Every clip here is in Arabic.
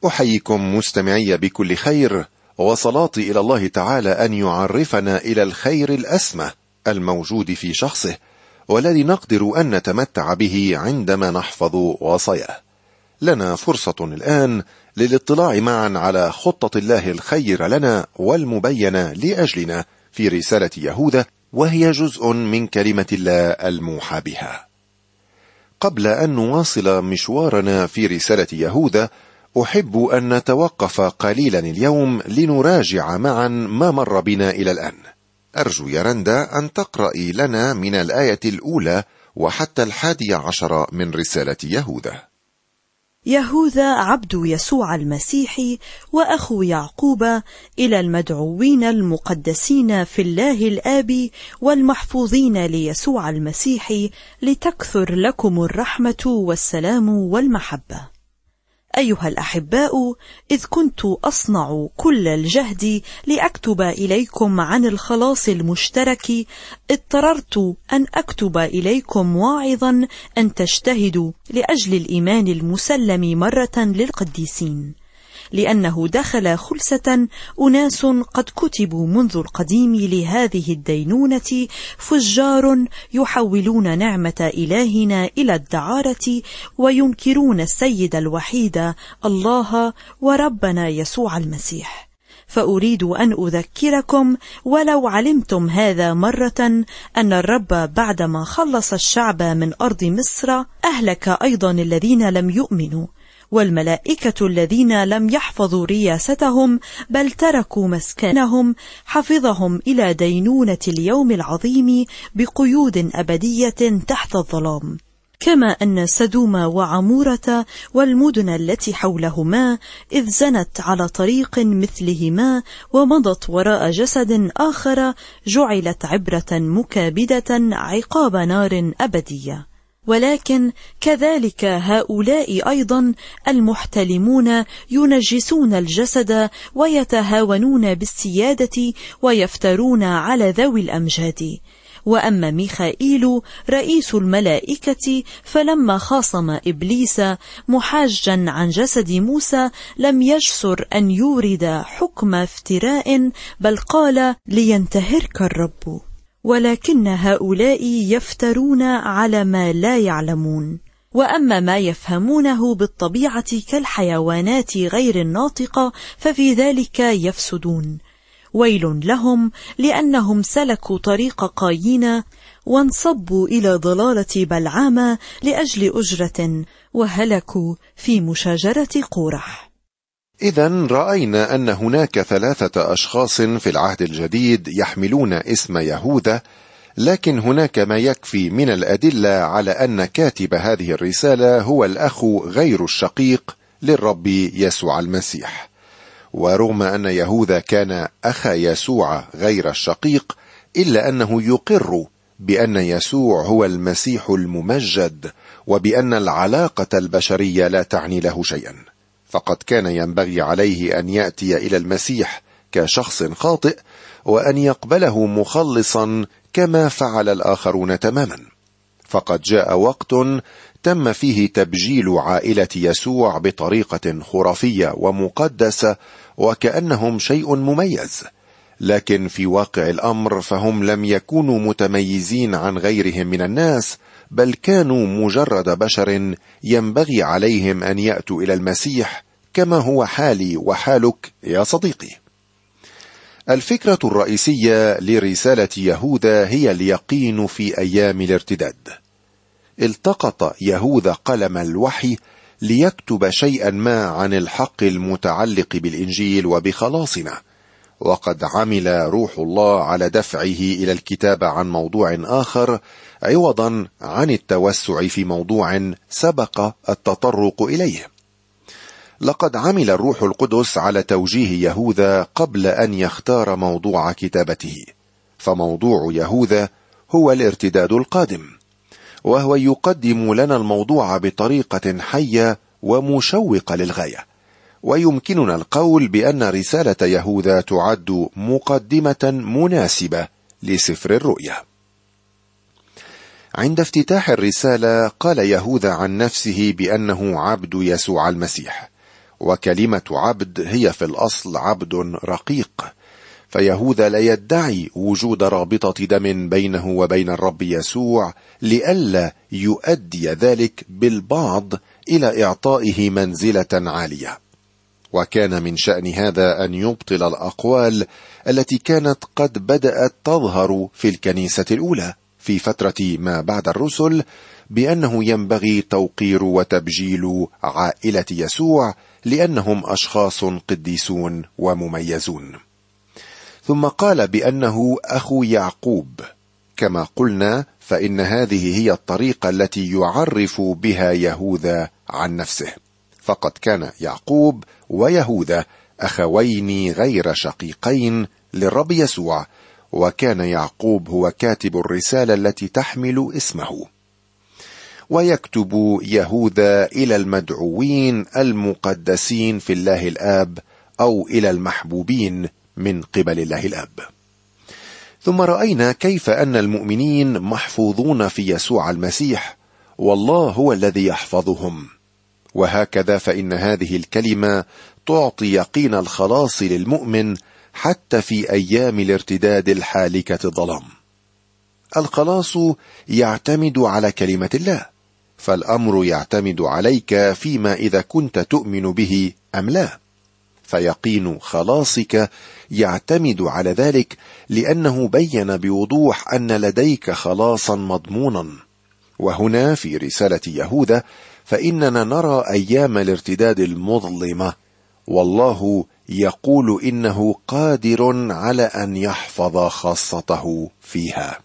أحييكم مستمعي بكل خير، وصلاتي إلى الله تعالى أن يعرفنا إلى الخير الأسمى الموجود في شخصه، والذي نقدر أن نتمتع به عندما نحفظ وصاياه. لنا فرصة الآن للاطلاع معا على خطة الله الخير لنا والمبينة لأجلنا في رسالة يهوذا، وهي جزء من كلمة الله الموحى بها. قبل أن نواصل مشوارنا في رسالة يهوذا، أحب أن نتوقف قليلا اليوم لنراجع معا ما مر بنا إلى الآن. أرجو يا رندا أن تقرأي لنا من الآية الأولى وحتى 11 من رسالة يهوذا. يهوذا عبد يسوع المسيح وأخو يعقوب، إلى المدعوين المقدسين في الله الآب والمحفوظين ليسوع المسيح، لتكثر لكم الرحمة والسلام والمحبة. أيها الأحباء، إذ كنت أصنع كل الجهد لأكتب إليكم عن الخلاص المشترك، اضطررت أن أكتب إليكم واعظا أن تجتهدوا لأجل الإيمان المسلم مرة للقديسين، لأنه دخل خلسة أناس قد كتبوا منذ القديم لهذه الدينونة، فجار يحولون نعمة إلهنا إلى الدعارة، وينكرون السيد الوحيد الله وربنا يسوع المسيح. فأريد أن أذكركم، ولو علمتم هذا مرة، أن الرب بعدما خلص الشعب من أرض مصر أهلك أيضا الذين لم يؤمنوا، والملائكة الذين لم يحفظوا رياستهم بل تركوا مسكنهم حفظهم إلى دينونة اليوم العظيم بقيود أبدية تحت الظلام. كما أن سدوم وعمورة والمدن التي حولهما إذ زنت على طريق مثلهما ومضت وراء جسد آخر، جعلت عبرة مكابدة عقاب نار أبدية. ولكن كذلك هؤلاء أيضا المحتلمون ينجسون الجسد ويتهاونون بالسيادة ويفترون على ذوي الأمجاد. وأما ميخائيل رئيس الملائكة فلما خاصم إبليس محاجا عن جسد موسى لم يجسر أن يورد حكم افتراء، بل قال: لينتهرك الرب. ولكن هؤلاء يفترون على ما لا يعلمون. وأما ما يفهمونه بالطبيعة كالحيوانات غير الناطقة ففي ذلك يفسدون. ويل لهم، لأنهم سلكوا طريق قايين وانصبوا إلى ضلالة بلعام لأجل أجرة، وهلكوا في مشاجرة قورح. إذن رأينا أن هناك 3 أشخاص في العهد الجديد يحملون اسم يهوذا، لكن هناك ما يكفي من الأدلة على أن كاتب هذه الرسالة هو الأخ غير الشقيق للرب يسوع المسيح. ورغم أن يهوذا كان أخا يسوع غير الشقيق، إلا أنه يقر بأن يسوع هو المسيح الممجد، وبأن العلاقة البشرية لا تعني له شيئا، فقد كان ينبغي عليه أن يأتي إلى المسيح كشخص خاطئ وأن يقبله مخلصا كما فعل الآخرون تماما. فقد جاء وقت تم فيه تبجيل عائلة يسوع بطريقة خرافية ومقدسة وكأنهم شيء مميز، لكن في واقع الأمر فهم لم يكونوا متميزين عن غيرهم من الناس، بل كانوا مجرد بشر ينبغي عليهم أن يأتوا إلى المسيح كما هو حالي وحالك يا صديقي. الفكرة الرئيسية لرسالة يهوذا هي اليقين في أيام الارتداد. التقط يهوذا قلم الوحي ليكتب شيئا ما عن الحق المتعلق بالإنجيل وبخلاصنا، وقد عمل روح الله على دفعه إلى الكتابة عن موضوع آخر عوضا عن التوسع في موضوع سبق التطرق إليه. لقد عمل الروح القدس على توجيه يهوذا قبل أن يختار موضوع كتابته، فموضوع يهوذا هو الارتداد القادم، وهو يقدم لنا الموضوع بطريقة حية ومشوقة للغاية. ويمكننا القول بأن رسالة يهوذا تعد مقدمة مناسبة لسفر الرؤيا. عند افتتاح الرسالة قال يهوذا عن نفسه بأنه عبد يسوع المسيح، وكلمة عبد هي في الأصل عبد رقيق، فيهوذا لا يدعي وجود رابطة دم بينه وبين الرب يسوع لئلا يؤدي ذلك بالبعض إلى إعطائه منزلة عالية. وكان من شأن هذا أن يبطل الأقوال التي كانت قد بدأت تظهر في الكنيسة الأولى في فترة ما بعد الرسل بأنه ينبغي توقير وتبجيل عائلة يسوع لأنهم أشخاص قديسون ومميزون. ثم قال بأنه أخو يعقوب. كما قلنا فإن هذه هي الطريقة التي يعرف بها يهوذا عن نفسه، فقد كان يعقوب ويهوذا أخوين غير شقيقين للرب يسوع، وكان يعقوب هو كاتب الرسالة التي تحمل اسمه. ويكتب يهوذا إلى المدعوين المقدسين في الله الآب أو إلى المحبوبين من قبل الله الآب. ثم رأينا كيف أن المؤمنين محفوظون في يسوع المسيح، والله هو الذي يحفظهم. وهكذا فإن هذه الكلمة تعطي يقين الخلاص للمؤمن حتى في أيام الارتداد الحالكة الظلام. الخلاص يعتمد على كلمة الله، فالأمر يعتمد عليك فيما إذا كنت تؤمن به أم لا. فيقين خلاصك يعتمد على ذلك، لأنه بين بوضوح أن لديك خلاصا مضمونا. وهنا في رسالة يهوذا فإننا نرى أيام الارتداد المظلمة، والله يقول إنه قادر على أن يحفظ خاصته فيها.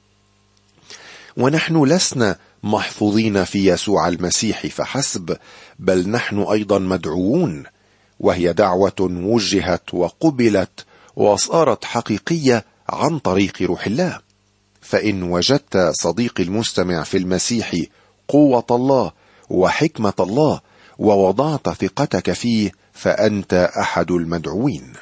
ونحن لسنا محفوظين في يسوع المسيح فحسب، بل نحن أيضا مدعوون، وهي دعوة وجهت وقبلت وصارت حقيقية عن طريق روح الله. فإن وجدت صديقي المستمع في المسيح قوة الله وحكمة الله ووضعت ثقتك فيه، فأنت أحد المدعوين.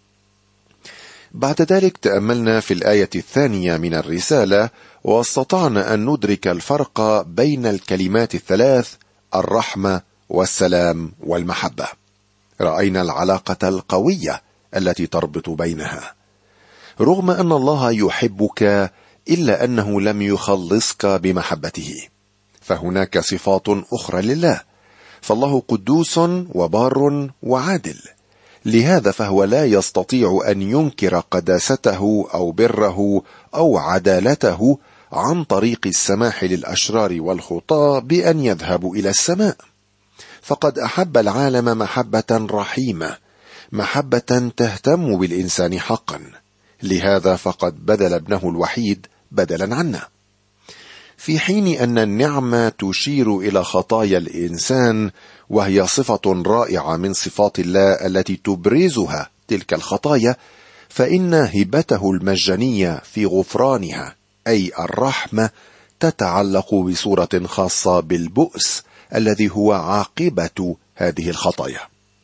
بعد ذلك تأملنا في الآية الثانية من الرسالة، واستطعنا أن ندرك الفرق بين الكلمات الثلاث: الرحمة والسلام والمحبة. رأينا العلاقة القوية التي تربط بينها. رغم أن الله يحبك إلا أنه لم يخلصك بمحبته، فهناك صفات أخرى لله، فالله قدوس وبار وعادل، لهذا فهو لا يستطيع أن ينكر قداسته أو بره أو عدالته عن طريق السماح للأشرار والخطاة بأن يذهبوا إلى السماء. فقد أحب العالم محبة رحيمة، محبة تهتم بالإنسان حقا، لهذا فقد بذل ابنه الوحيد بدلا عنا. في حين أن النعمة تشير إلى خطايا الإنسان، وهي صفة رائعة من صفات الله التي تبرزها تلك الخطايا، فإن هبته المجانية في غفرانها أي الرحمة تتعلق بصورة خاصة بالبؤس الذي هو عاقبة هذه الخطايا.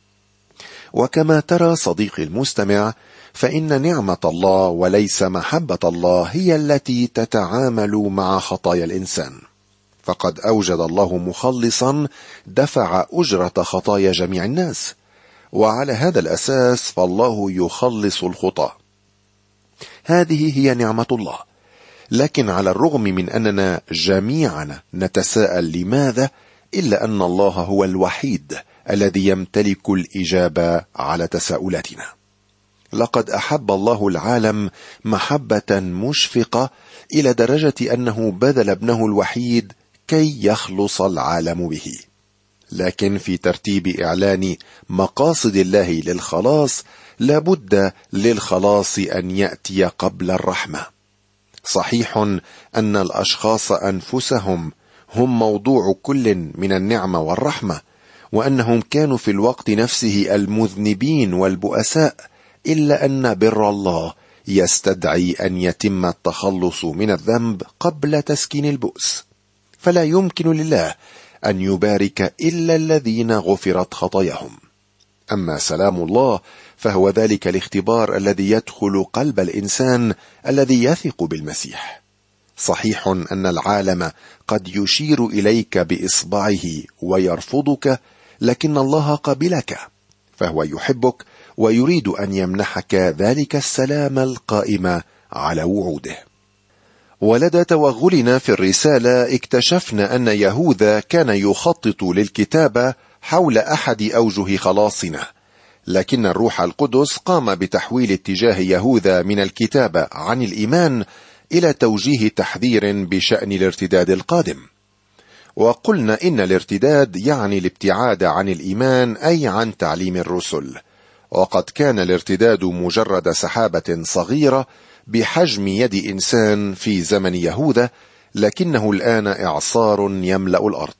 وكما ترى صديقي المستمع، فإن نعمة الله وليس محبة الله هي التي تتعامل مع خطايا الإنسان، فقد أوجد الله مخلصا دفع أجرة خطايا جميع الناس، وعلى هذا الأساس فالله يخلص الخطاة. هذه هي نعمة الله. لكن على الرغم من أننا جميعا نتساءل لماذا، إلا أن الله هو الوحيد الذي يمتلك الإجابة على تساؤلاتنا. لقد أحب الله العالم محبة مشفقة إلى درجة أنه بذل ابنه الوحيد كي يخلص العالم به. لكن في ترتيب إعلان مقاصد الله للخلاص لابد للخلاص أن يأتي قبل الرحمة. صحيح أن الأشخاص أنفسهم هم موضوع كل من النعمة والرحمة، وأنهم كانوا في الوقت نفسه المذنبين والبؤساء، إلا أن بر الله يستدعي أن يتم التخلص من الذنب قبل تسكين البؤس، فلا يمكن لله أن يبارك إلا الذين غفرت خطاياهم. أما سلام الله فهو ذلك الاختبار الذي يدخل قلب الإنسان الذي يثق بالمسيح. صحيح أن العالم قد يشير إليك بإصبعه ويرفضك، لكن الله قبلك، فهو يحبك ويريد أن يمنحك ذلك السلام القائم على وعوده. ولدى توغلنا في الرسالة اكتشفنا أن يهوذا كان يخطط للكتابة حول أحد أوجه خلاصنا، لكن الروح القدس قام بتحويل اتجاه يهوذا من الكتابة عن الإيمان إلى توجيه تحذير بشأن الارتداد القادم. وقلنا إن الارتداد يعني الابتعاد عن الإيمان، أي عن تعليم الرسل، وقد كان الارتداد مجرد سحابة صغيرة بحجم يد إنسان في زمن يهوذا، لكنه الآن إعصار يملأ الأرض.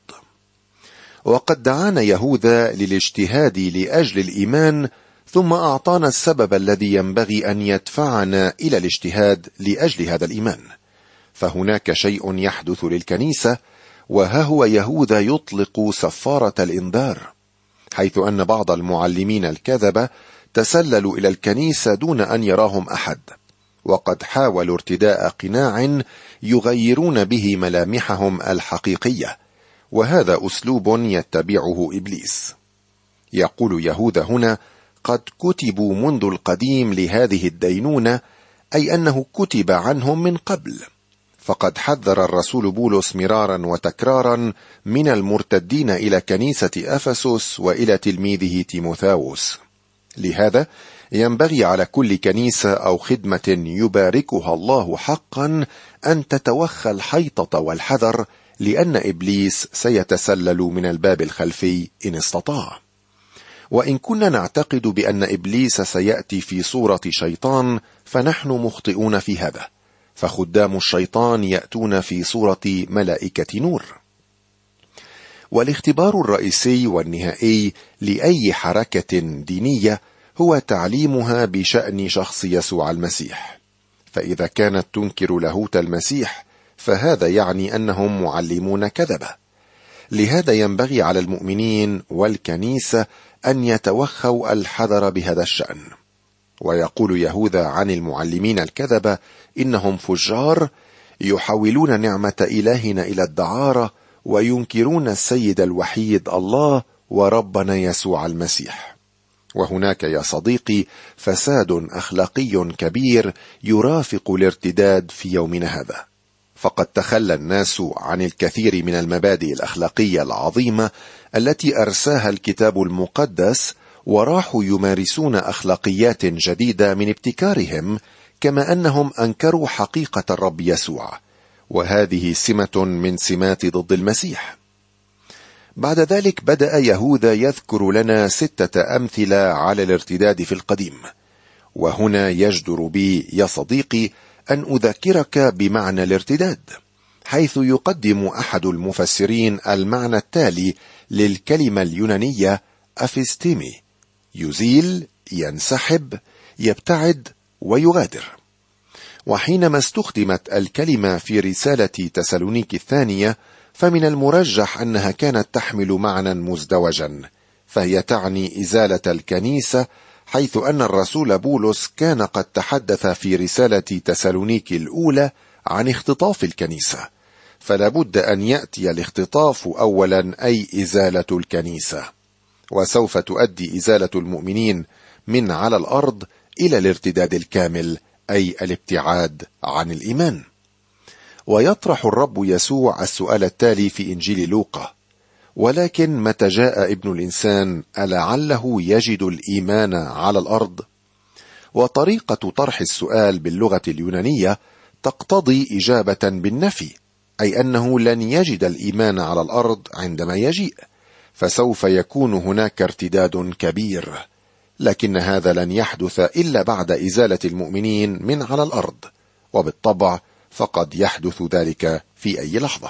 وقد دعانا يهوذا للاجتهاد لأجل الإيمان، ثم أعطانا السبب الذي ينبغي أن يدفعنا إلى الاجتهاد لأجل هذا الإيمان. فهناك شيء يحدث للكنيسة، وها هو يهوذا يطلق سفارة الإنذار، حيث أن بعض المعلمين الكذبة تسللوا إلى الكنيسة دون أن يراهم أحد، وقد حاولوا ارتداء قناع يغيرون به ملامحهم الحقيقية، وهذا أسلوب يتبعه إبليس. يقول يهوذا هنا: قد كتبوا منذ القديم لهذه الدينونة، أي أنه كتب عنهم من قبل. فقد حذر الرسول بولس مرارا وتكرارا من المرتدين إلى كنيسة أفسس وإلى تلميذه تيموثاوس. لهذا ينبغي على كل كنيسة أو خدمة يباركها الله حقا أن تتوخى الحيطة والحذر، لأن إبليس سيتسلل من الباب الخلفي إن استطاع. وإن كنا نعتقد بأن إبليس سيأتي في صورة شيطان، فنحن مخطئون في هذا، فخدام الشيطان يأتون في صورة ملائكة نور. والاختبار الرئيسي والنهائي لأي حركة دينية هو تعليمها بشأن شخص يسوع المسيح. فإذا كانت تنكر لاهوت المسيح، فهذا يعني أنهم معلمون كذبة. لهذا ينبغي على المؤمنين والكنيسة أن يتوخوا الحذر بهذا الشأن. ويقول يهوذا عن المعلمين الكذبة إنهم فجار يحولون نعمة إلهنا إلى الدعارة، وينكرون السيد الوحيد الله وربنا يسوع المسيح. وهناك يا صديقي فساد أخلاقي كبير يرافق الارتداد في يومنا هذا، فقد تخلى الناس عن الكثير من المبادئ الأخلاقية العظيمة التي أرساها الكتاب المقدس، وراحوا يمارسون أخلاقيات جديدة من ابتكارهم، كما أنهم أنكروا حقيقة الرب يسوع، وهذه سمة من سمات ضد المسيح. بعد ذلك بدأ يهوذا يذكر لنا 6 أمثلة على الارتداد في القديم. وهنا يجدر بي يا صديقي أن أذكرك بمعنى الارتداد، حيث يقدم أحد المفسرين المعنى التالي للكلمة اليونانية أفستيمي: يزيل، ينسحب، يبتعد، ويغادر. وحينما استخدمت الكلمة في رسالة تسالونيك الثانية، فمن المرجح أنها كانت تحمل معنى مزدوجا، فهي تعني إزالة الكنيسة، حيث أن الرسول بولس كان قد تحدث في رسالة تسالونيك الأولى عن اختطاف الكنيسة، فلا بد أن يأتي الاختطاف أولا، أي إزالة الكنيسة، وسوف تؤدي إزالة المؤمنين من على الأرض إلى الارتداد الكامل، أي الابتعاد عن الإيمان. ويطرح الرب يسوع السؤال التالي في إنجيل لوقا: ولكن متى جاء ابن الإنسان ألعله يجد الإيمان على الأرض؟ وطريقة طرح السؤال باللغة اليونانية تقتضي إجابة بالنفي، أي أنه لن يجد الإيمان على الأرض عندما يجيء، فسوف يكون هناك ارتداد كبير، لكن هذا لن يحدث إلا بعد إزالة المؤمنين من على الأرض، وبالطبع فقد يحدث ذلك في أي لحظة.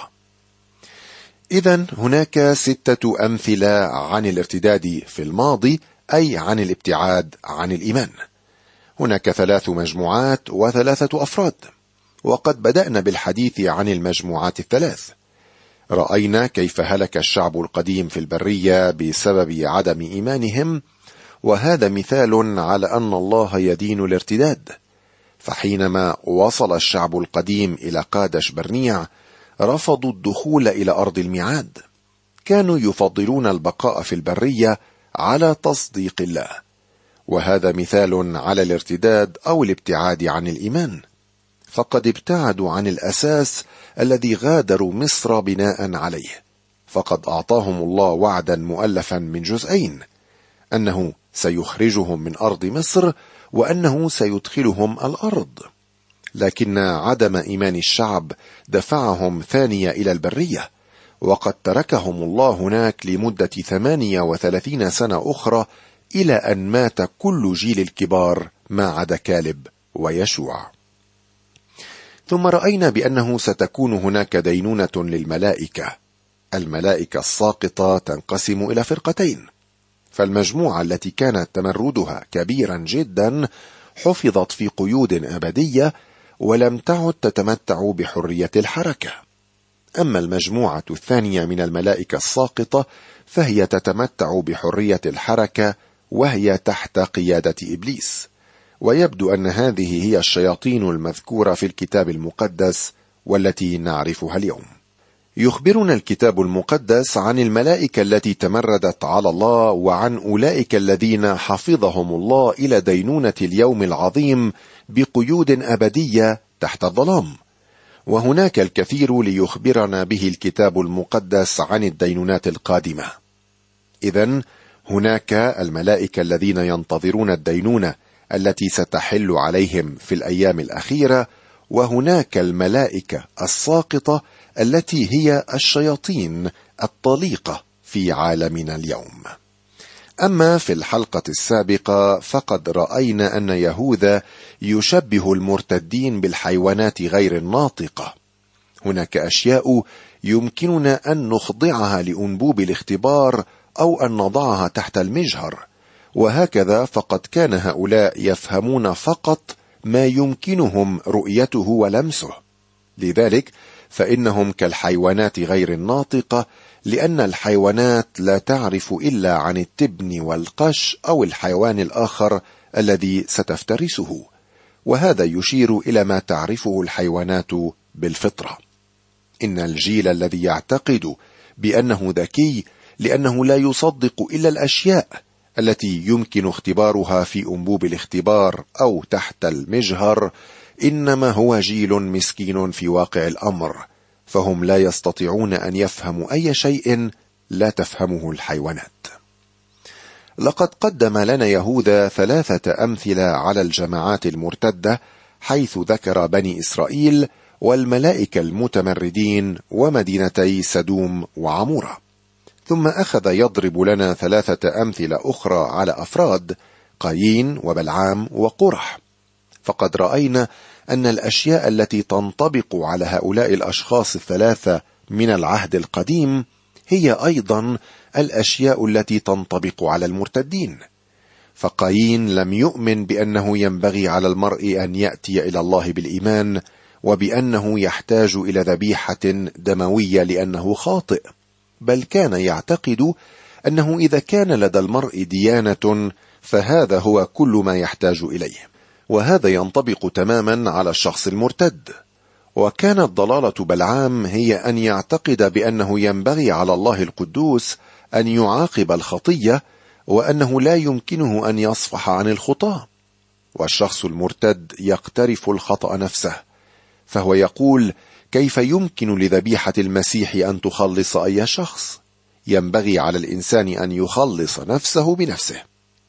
إذن هناك 6 أمثلة عن الارتداد في الماضي، أي عن الابتعاد عن الإيمان. هناك 3 مجموعات و3 أفراد، وقد بدأنا بالحديث عن المجموعات ال3. رأينا كيف هلك الشعب القديم في البرية بسبب عدم إيمانهم، وهذا مثال على أن الله يدين الارتداد. فحينما وصل الشعب القديم إلى قادش برنيع، رفضوا الدخول إلى أرض الميعاد. كانوا يفضلون البقاء في البرية على تصديق الله، وهذا مثال على الارتداد أو الابتعاد عن الإيمان، فقد ابتعدوا عن الأساس الذي غادروا مصر بناء عليه. فقد أعطاهم الله وعدا مؤلفا من جزئين، أنه سيخرجهم من أرض مصر وأنه سيدخلهم الأرض، لكن عدم إيمان الشعب دفعهم ثانية إلى البرية، وقد تركهم الله هناك لمدة 38 سنة أخرى، إلى أن مات كل جيل الكبار ما عدا كالب ويشوع. ثم رأينا بأنه ستكون هناك دينونة للملائكة. الملائكة الساقطة تنقسم إلى فرقتين، فالمجموعة التي كانت تمردها كبيرا جدا حفظت في قيود أبدية ولم تعد تتمتع بحرية الحركة. أما المجموعة الثانية من الملائكة الساقطة فهي تتمتع بحرية الحركة، وهي تحت قيادة إبليس. ويبدو أن هذه هي الشياطين المذكورة في الكتاب المقدس والتي نعرفها اليوم. يخبرنا الكتاب المقدس عن الملائكة التي تمردت على الله، وعن أولئك الذين حفظهم الله إلى دينونة اليوم العظيم بقيود أبدية تحت الظلام. وهناك الكثير ليخبرنا به الكتاب المقدس عن الدينونات القادمة. إذن هناك الملائكة الذين ينتظرون الدينونة التي ستحل عليهم في الأيام الأخيرة، وهناك الملائكة الساقطة التي هي الشياطين الطليقة في عالمنا اليوم. أما في الحلقة السابقة فقد رأينا أن يهوذا يشبه المرتدين بالحيوانات غير الناطقة. هناك أشياء يمكننا أن نخضعها لأنبوب الاختبار أو أن نضعها تحت المجهر، وهكذا فقد كان هؤلاء يفهمون فقط ما يمكنهم رؤيته ولمسه. لذلك فإنهم كالحيوانات غير الناطقة، لأن الحيوانات لا تعرف إلا عن التبن والقش أو الحيوان الآخر الذي ستفترسه، وهذا يشير إلى ما تعرفه الحيوانات بالفطرة. إن الجيل الذي يعتقد بأنه ذكي لأنه لا يصدق إلا الأشياء التي يمكن اختبارها في أنبوب الاختبار أو تحت المجهر، إنما هو جيل مسكين في واقع الأمر، فهم لا يستطيعون أن يفهموا أي شيء لا تفهمه الحيوانات. لقد قدم لنا يهوذا 3 أمثلة على الجماعات المرتدة، حيث ذكر بني إسرائيل والملائكة المتمردين ومدينتي سدوم وعمورة. ثم أخذ يضرب لنا 3 أمثلة أخرى على أفراد قايين وبلعام وقرح. فقد رأينا أن الأشياء التي تنطبق على هؤلاء الأشخاص ال3 من العهد القديم هي أيضا الأشياء التي تنطبق على المرتدين. فقايين لم يؤمن بأنه ينبغي على المرء أن يأتي إلى الله بالإيمان، وبأنه يحتاج إلى ذبيحة دموية لأنه خاطئ، بل كان يعتقد أنه إذا كان لدى المرء ديانة فهذا هو كل ما يحتاج إليه. وهذا ينطبق تماما على الشخص المرتد. وكانت ضلالة بلعام هي أن يعتقد بأنه ينبغي على الله القدوس أن يعاقب الخطية، وأنه لا يمكنه أن يصفح عن الخطاة. والشخص المرتد يقترف الخطأ نفسه، فهو يقول: كيف يمكن لذبيحة المسيح أن تخلص أي شخص؟ ينبغي على الإنسان أن يخلص نفسه بنفسه.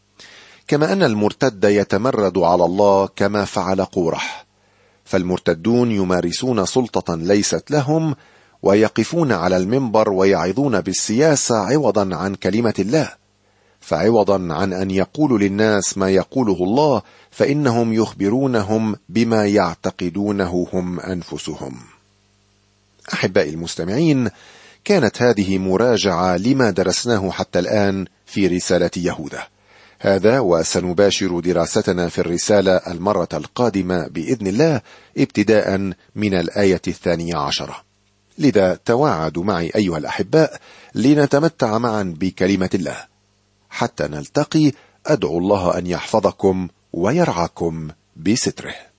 كما أن المرتد يتمرد على الله كما فعل قورح، فالمرتدون يمارسون سلطة ليست لهم، ويقفون على المنبر ويعظون بالسياسة عوضا عن كلمة الله. فعوضا عن أن يقولوا للناس ما يقوله الله، فإنهم يخبرونهم بما يعتقدونه هم أنفسهم. أحبائي المستمعين، كانت هذه مراجعة لما درسناه حتى الآن في رسالة يهوذا. هذا وسنباشر دراستنا في الرسالة المرة القادمة بإذن الله، ابتداء من الآية 12. لذا تواعدوا معي أيها الأحباء لنتمتع معا بكلمة الله. حتى نلتقي، أدعو الله أن يحفظكم ويرعاكم بستره.